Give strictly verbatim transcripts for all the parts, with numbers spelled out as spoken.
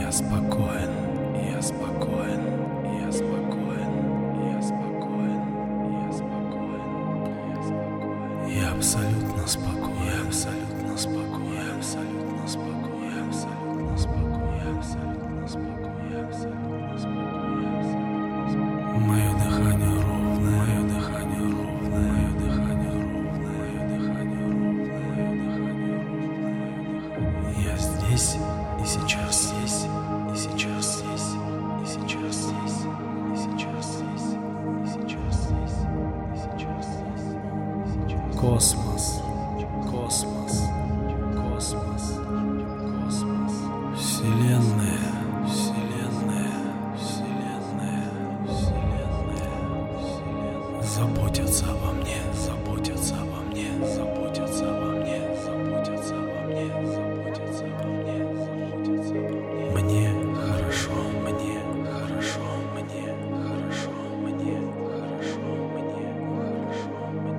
Я спокоен, я спокоен, я спокоен, я спокоен, я спокоен, я спокоен. Я абсолютно спокоен, я абсолютно спокоен, я абсолютно спокоен, я абсолютно спокоен, я абсолютно спокоен, я абсолютно спокоен. Мое дыхание ровное, мое дыхание ровное, мое дыхание ровное, мое дыхание ровное, мое дыхание ровное. Я здесь и сейчас, здесь и сейчас, здесь и сейчас, здесь и сейчас, здесь и сейчас, здесь и сейчас, здесь и сейчас. Космос, космос, космос, космос. Вселенная, вселенная, вселенная, вселенная, вселенная. Заботятся обо мне, заботятся обо мне, заботятся обо мне, заботятся обо мне, заботятся обо мне, заботятся обо мне. Мне хорошо, мне хорошо, мне хорошо, мне хорошо, мне хорошо,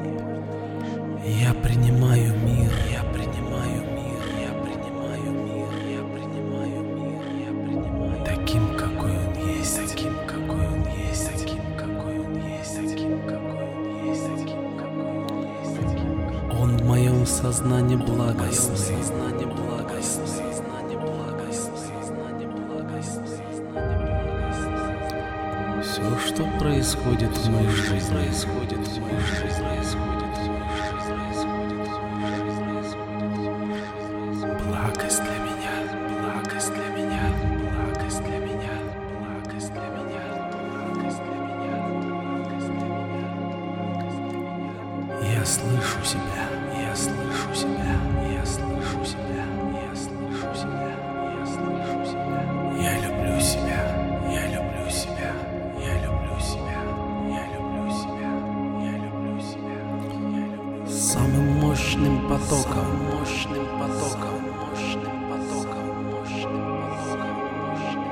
мне. Я принимаю мир, я принимаю мир, я принимаю мир, я принимаю мир, я принимаю. Таким, какой он есть, таким, какой он есть, таким, какой он есть, таким, какой он есть, таким, какой он есть, таким. Он в моем сознании благостный, сознание благостный, сознание благостный, сознание благостный, сознание благостный. Все, что происходит в моей жизни, происходит в моей жизни, происходит в моей жизни, происходит в моей жизни, происходит. Благость для меня, благость для меня, благость для меня, благость для меня, благость для меня, благость для меня, благость для меня. Я слышу себя, я слышу себя, я слышу себя, я слышу себя, я слышу себя. Я люблю себя, я люблю себя, я люблю себя, я люблю себя, я люблю себя, я люблю себя. Самым мощным потоком, мощным потоком, мощным потоком, мощным потоком, мощным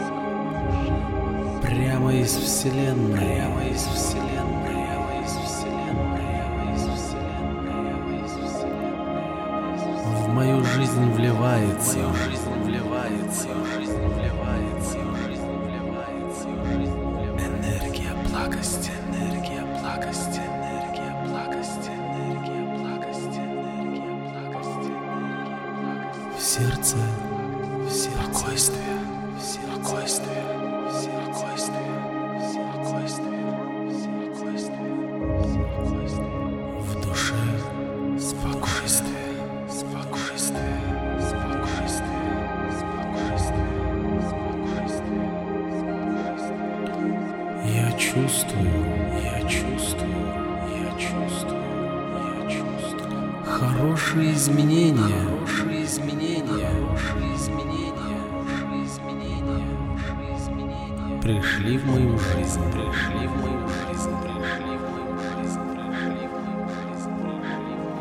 потоком. Прямо из вселенной, прямо из вселенной, прямо из вселенной, прямо из вселенной, прямо из вселенной. В мою жизнь вливается, в мою жизнь вливается, в жизнь вливается, в жизнь вливается, в жизнь вливается. Энергия благости, энергия благости, энергия благости, энергия благости, энергия благости, энергия благости. В сердце, в сердце, спокойствие, спокойствие, спокойствие, спокойствие, спокойствие, спокойствие. В душе спокойствие, спокойствие, спокойствие, спокойствие, спокойствие, спокойствие. Я чувствую, я чувствую, я чувствую, я чувствую. Хорошие изменения, хорошие изменения, хорошие изменения, хорошие изменения, хорошие изменения. Пришли в мою жизнь, пришли в мою жизнь, пришли в мою жизнь, пришли в мою жизнь, пришли в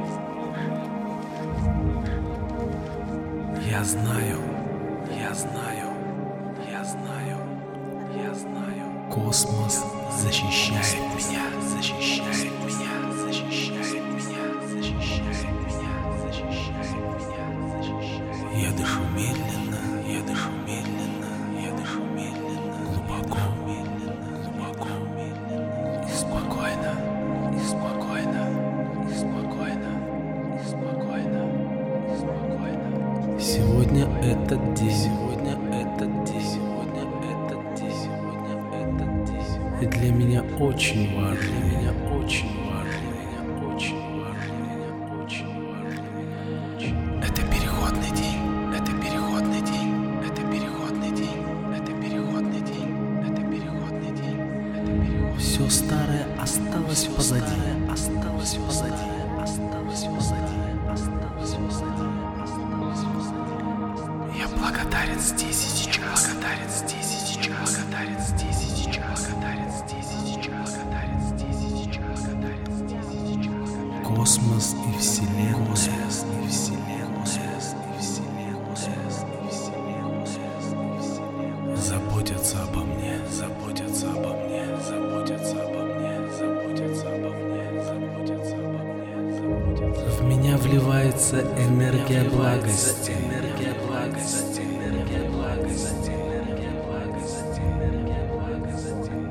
мою жизнь. Я знаю, я знаю, я знаю, я знаю. Космос защищает меня, защищает меня, защищает меня, защищает меня, защищает меня, защищает. Я дышу медленно, я дышу медленно, я дышу медленно, глубоко, медленно, глубоко, медленно, и спокойно, и спокойно, и спокойно, и спокойно, и спокойно. Сегодня этот день, сегодня этот день, сегодня этот день, сегодня этот день. И для меня очень важно, для меня очень важно, для меня очень важно, для меня очень важно, для меня очень. Это переходный день, это переходный день, это переходный день, это переходный день, это переходный день, это переходный. Все старое осталось позади, осталось позади, осталось позади, осталось позади, осталось позади. Я благодарен здесь и сейчас, благодарен здесь и сейчас, благодарен здесь и сейчас, благодарен здесь и сейчас, благодарен здесь и сейчас, благодарен здесь и сейчас. Космос и вселенная, космос и вселенная, космос и вселенная, космос и вселенная, космос и вселенная. Заботятся обо мне, заботятся обо мне, заботятся обо мне, заботятся обо мне, заботятся обо мне, заботятся. В меня вливается энергия благости, энергия благости, энергия благости.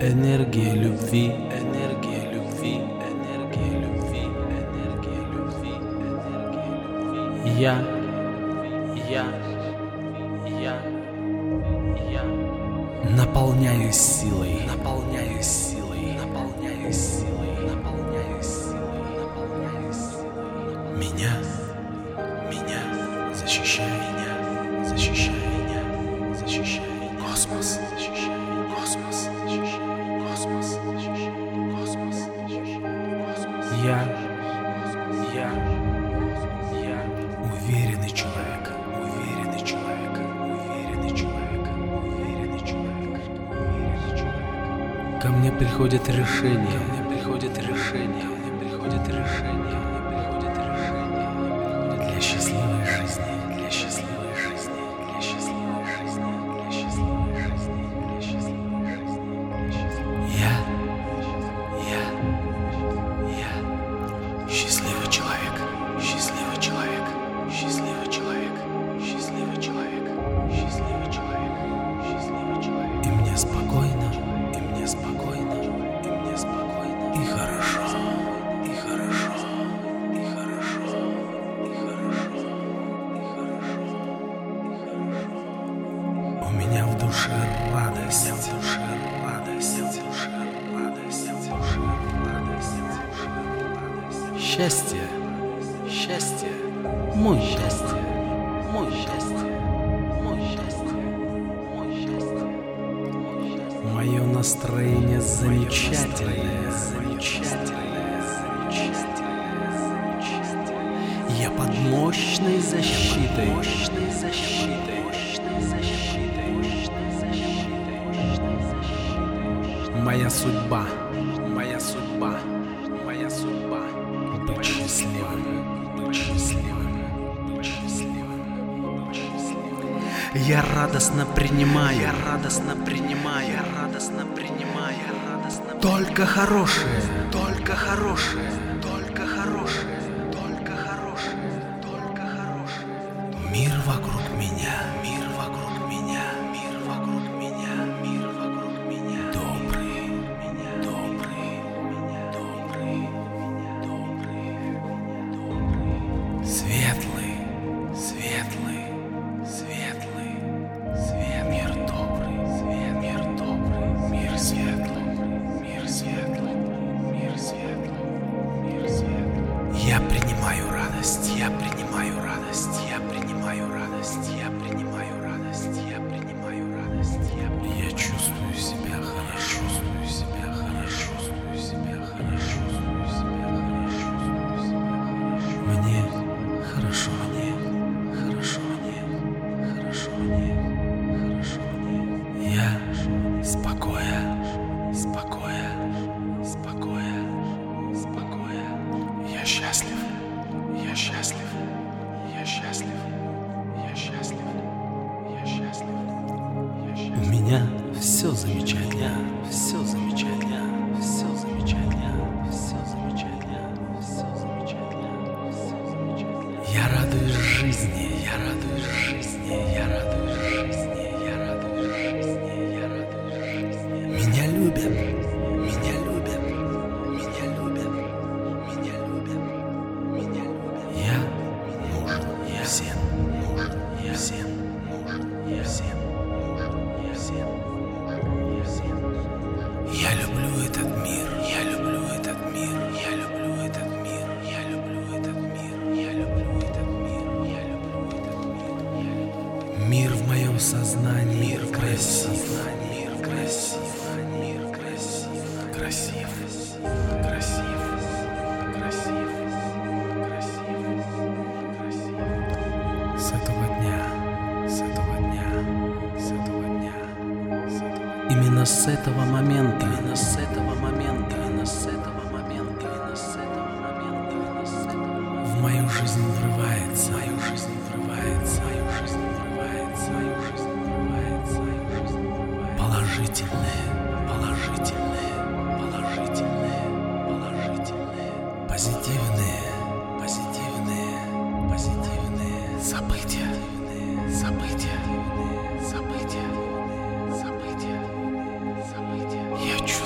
Энергия любви, энергия любви, энергия любви, энергия любви, энергия любви. Я, я, я, я наполняюсь силой, наполняюсь силой, наполняюсь силой, наполняюсь силой, наполняюсь силой. Меня, меня, защищай меня, защищай меня, защищай космос, защищай космос, защищай космос, защищай космос, защищай космос. Я, я, я уверенный человек, уверенный человек, уверенный человек, уверенный человек, уверенный человек. Ко мне приходит решение, ко мне приходит решение, ко мне приходит решение, ко мне приходит решение для счастливой жизни, для счастливой жизни, для счастливой жизни, для счастливой жизни, для счастливой жизни, для счастливой. Я, я, я счастливый человек, счастливый человек, счастливый человек, счастливый человек, счастливый человек, счастливый человек. И мне спокойно, и мне спокойно, и мне спокойно, и хорошо, и хорошо, и хорошо, и хорошо, и хорошо, и хорошо. У меня в душе радость, в душе радость, в душе радость, в душе радость, в душе радость. Счастье, счастье, мой счастье, мой счастье, мой счастье, мой счастье, мой счастье. Мое настроение замечательное, замечательное, замечательное, замечательное. Я под мощной защитой, мощной защитой, мощной защитой, мощной защитой, мощной защитой. Моя судьба, моя судьба, моя судьба быть счастливым, быть счастливым, быть счастливым, быть счастливым. Я радостно принимаю, я радостно принимаю, я радостно принимаю, я радостно только хорошее, только хорошее, только хорошее, только хорошее, только хорошее. Мир вокруг меня, мир вокруг меня, мир вокруг меня, мир вокруг меня. Добрый, меня, добрый, меня, добрый, меня, добрый, добрый. Светлый, светлый, светлый, свет, мир добрый, свет, мир добрый, мир светлый, мир светлый, мир светлый, мир светлый. Я принимаю радость, я принимаю радость, я принимаю радость, я принимаю радость, я принимаю радость, я я чувствую себя хорошо, чувствую себя хорошо, чувствую себя хорошо, чувствую себя хорошо, чувствую себя хорошо. Мне хорошо, мне хорошо, мне хорошо, мне хорошо, мне. Я спокоен, спокоен, спокоен, спокоен. Я счастлив, я счастлив, я счастлив, я счастлив, я счастлив, я счастлив. У меня все замечательно, все замечательно, все замечательно, все замечательно, все замечательно, все замечательно. Я радуюсь жизни, я радуюсь жизни, я радуюсь жизни, я радуюсь жизни, я радуюсь жизни. Меня любят, меня любят, меня любят, меня любят, меня любят. Я нужен, я всем нужен, я всем нужен, я всем нужен, я всем нужен, я всем нужен. Я люблю этот мир, я люблю этот мир, я люблю этот мир, я люблю этот мир, я люблю этот мир, я люблю этот мир, я люблю. Мир в моем сознании, мир красив, мир красив, мир красив, красив, красив, красив, красив, красив. С этого дня, с этого дня, с этого дня, с этого дня. Именно с этого момента, именно с этого момента, именно с этого момента, именно с этого момента, именно с этого момента в мою жизнь врывается, в мою жизнь врывается, в мою жизнь врывается, в мою жизнь врывается, в мою жизнь врывается. Положительные, положительные, положительные, положительные, позитивные, позитивные, позитивные события, события, события, события, события. Я чувствую.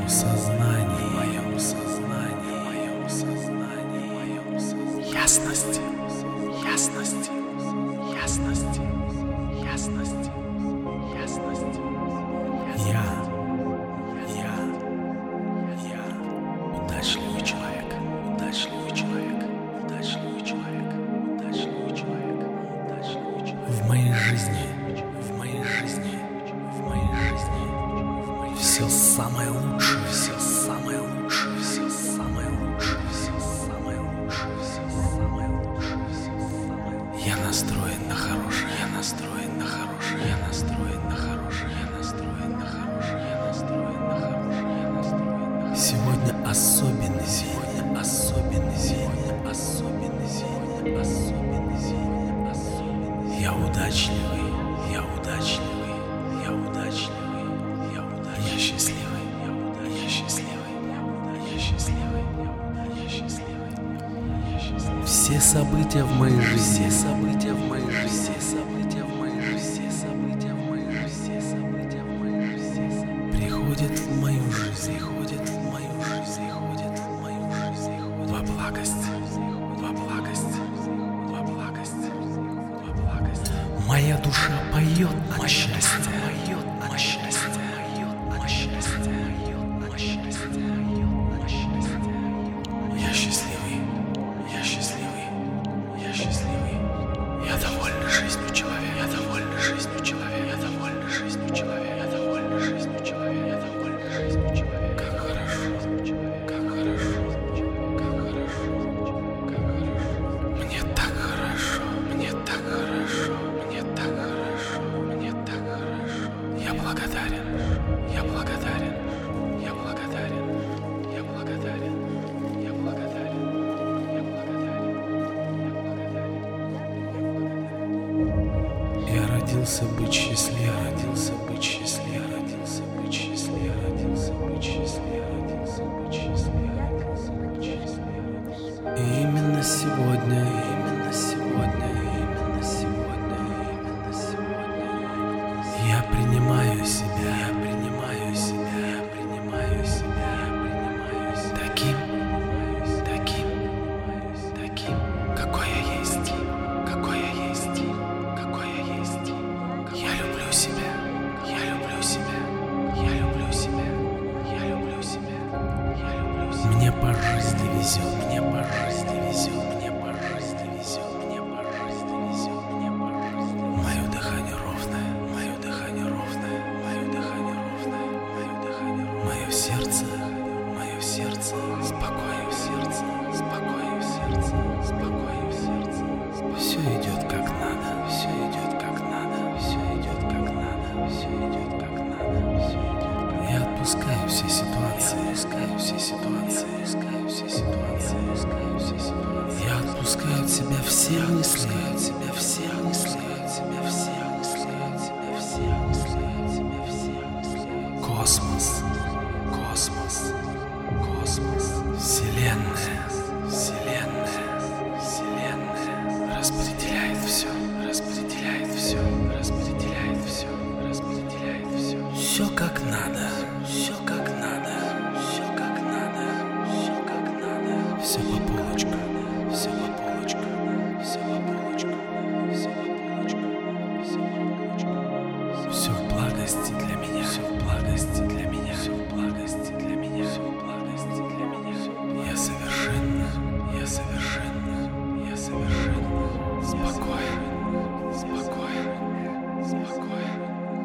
моем сознании, в моем сознании, в моем сознании, в моем сознании. Ясность, ясность, ясность, ясность, ясность. Я, я, я удачливый человек, удачливый человек, удачливый человек, удачливый человек, удачливый человек. В моей жизни, в моей жизни, в моей жизни, в моей все самое лучшее, все самое лучшее, все самое лучшее, все самое лучшее, все самое лучшее, все самое лучшее. Я настроен на хорошее, я настроен на хорошее, я настроен на хорошее, я настроен на хорошее, я настроен на хорошее, я настроен на хорошее. Сегодня особенный день, сегодня особенный день, особенный день, особенный день, особенный день. Я удачливый, я удачливый, я удачливый, я удачливый, я счастливый, я удачливый, я счастливый, я удачливый, я счастливый, я счастливый, я счастливый. Все события в моей жизни, все события в моей жизни, все события в моей жизни, все события в моей жизни, все события в моей жизни приходят в мою жизнь, приходят в мою жизнь, приходят в мою жизнь, во благость, во благость, во благость, во благость. Моя душа поет от счастья, поет от счастья, поет от счастья, поет от счастья, поет от счастья. Я счастливый, я счастливый, я счастливый. Я довольный жизнью человек, я довольный жизнью человек, я довольный жизнью человек, я довольный жизнью человек, я довольный жизнью человек. Как хорошо, как хорошо, как хорошо, как хорошо. Мне так хорошо, мне так хорошо, мне так хорошо, мне так хорошо. Я благодарен, я благодарен, я благодарен, я благодарен, я благодарен, я благодарен, я благодарен. Я родился быть счастливым, родился быть счастливым, родился быть счастливым, родился быть счастливым, родился быть счастливым, родился быть счастливым. И именно сегодня, именно сегодня, именно сегодня, именно сегодня я принимаю себя, я принимаю себя, я принимаю себя, я принимаю себя таким, таким, таким, какой я есть, какой я есть, какой я есть. Я люблю себя, я люблю себя, я люблю себя, я люблю себя, я люблю себя. Мне по жизни везет, мне по жизни везет, мне по жизни везет, мне по жизни везет, мне по жизни. Мое дыхание ровное, мое дыхание ровное, мое дыхание ровное, мое дыхание ровное. Мое сердце, мое сердце, спокойно в сердце, спокойно в сердце, спокойно в сердце. Все идет как надо, все идет как надо, все идет как надо, все идет как надо, все идет как надо. Я отпускаю все ситуации, отпускаю все ситуации, отпускаю все ситуации, отпускаю все ситуации. Я отпускаю от себя все мысли, от себя все мысли, от себя все мысли, от себя все мысли, от себя все мысли. Космос, космос, космос, вселенная, вселенная, вселенная распределяет все, распределяет все, распределяет все, распределяет все. Все как надо, все как надо, все как надо, все как надо. Все по полочкам, все по полочкам, все по полочкам, все по полочкам, все по полочкам. Все в благости для меня, все в благости для меня, все в благости для меня, все в благости для меня. Я совершенно, я совершенно, я совершенно спокоен, спокоен, спокоен,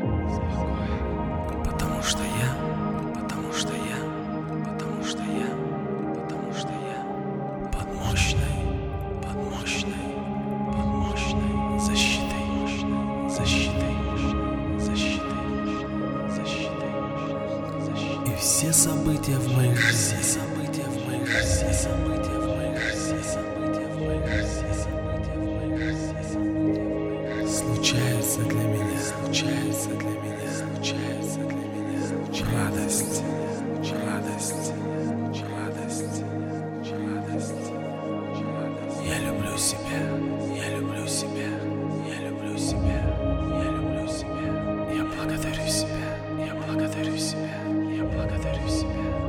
спокоен. Потому что я, потому что я, потому что я, потому что я под мощной, под мощной, под мощной защитой, защитой, защитой, защитой, защитой. И все события в моей жизни, все события в моей жизни, все события в моей жизни, все события в моей жизни, все события в моей жизни, все события в моей жизни случаются для меня, случаются для меня, случаются для меня. Радость, радость, радость, радость. Я люблю себя, я люблю себя, я люблю себя, я люблю себя. Я благодарю себя, я благодарю себя, я благодарю себя.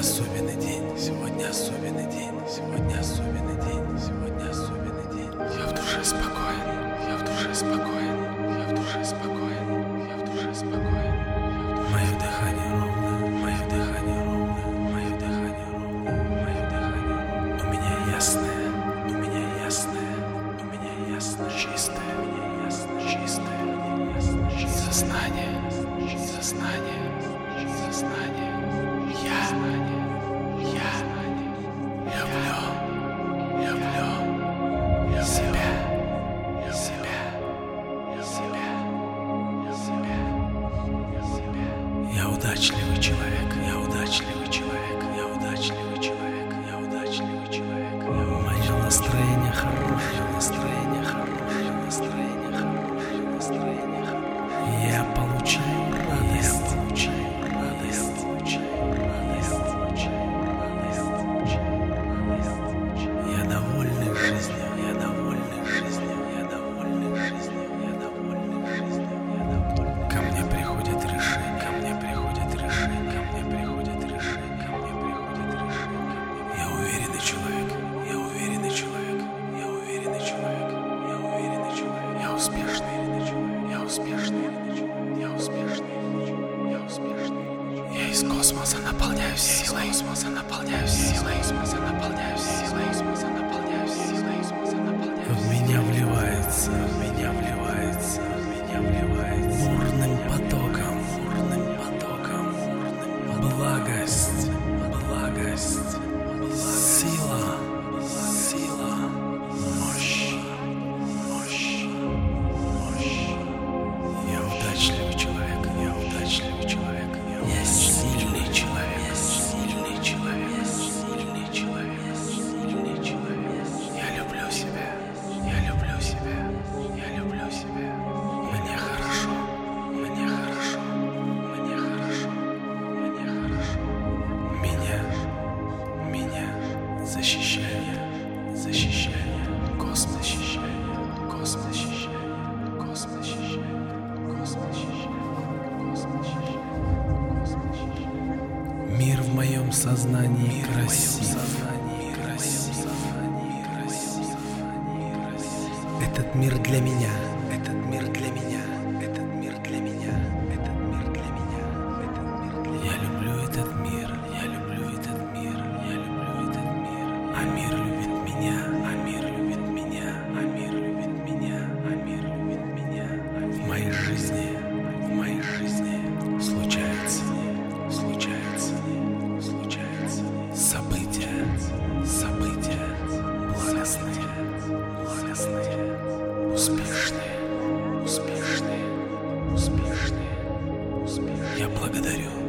особенный день, сегодня особенный день, сегодня особенный день, сегодня особенный день. Я в душе спокоен, я в душе спокоен, я в душе спокоен, я в душе спокоен. Мое дыхание ровно, мое дыхание ровно, мое дыхание ровно, мое дыхание. У меня ясное, у меня ясное, у меня ясно чистое, у меня ясно чистое, у меня ясно чистое. Сознание, сознание, сознание. Я, я люблю, люблю себя, себя, себя, себя, себя. Я удачливый человек, я удачливый человек, я удачливый человек, я удачливый человек. Мое настроение хорошее, настроение хорошее, настроение хорошее, настроение хорошее. Я получаю радость, я получаю радость, я получаю радость, я получаю радость, я довольный жизнью, я довольный жизнью, я довольный жизнью, я довольный жизнью, я довольный. Ко мне приходит решение, ко мне приходит решение, ко мне приходит решение, ко мне приходит решение. Я уверенный человек, я уверенный человек, я уверенный человек, я уверенный человек, я успешный, я успешный, я успешный, я успешный. Я из космоса наполняюсь силой, из космоса наполняюсь силой, из космоса наполняюсь силой, из космоса наполняюсь силой, из космоса наполняюсь. В меня вливается, в меня вливается, в меня вливается бурным потоком, бурным потоком, благость, благость, сила, сила, мощь, мощь, мощь. Я удачливый человек, я удачливый человек, я сильный человек, сильный человек, сильный человек, сильный человек. Я люблю себя, я люблю себя, я люблю себя. Мне хорошо, мне хорошо, мне хорошо, мне хорошо. Меня, меня защищает, защищает космос, защищает, космос, защищает, космос, защищает, космос, защищает, космос, защищает, космос, защищает. Мир в моем сознании красив, этот мир для меня, этот мир для меня, этот мир для меня, этот мир для меня, этот мир для меня. Я люблю этот мир, я люблю этот мир, я люблю этот мир. А мир любит меня, а мир любит меня, а мир любит меня, а мир любит меня. В моей жизни, в моей жизни случается, случается, случается события, события благостные, благостные, успешные, успешные, успешные, успешные. Я благодарю.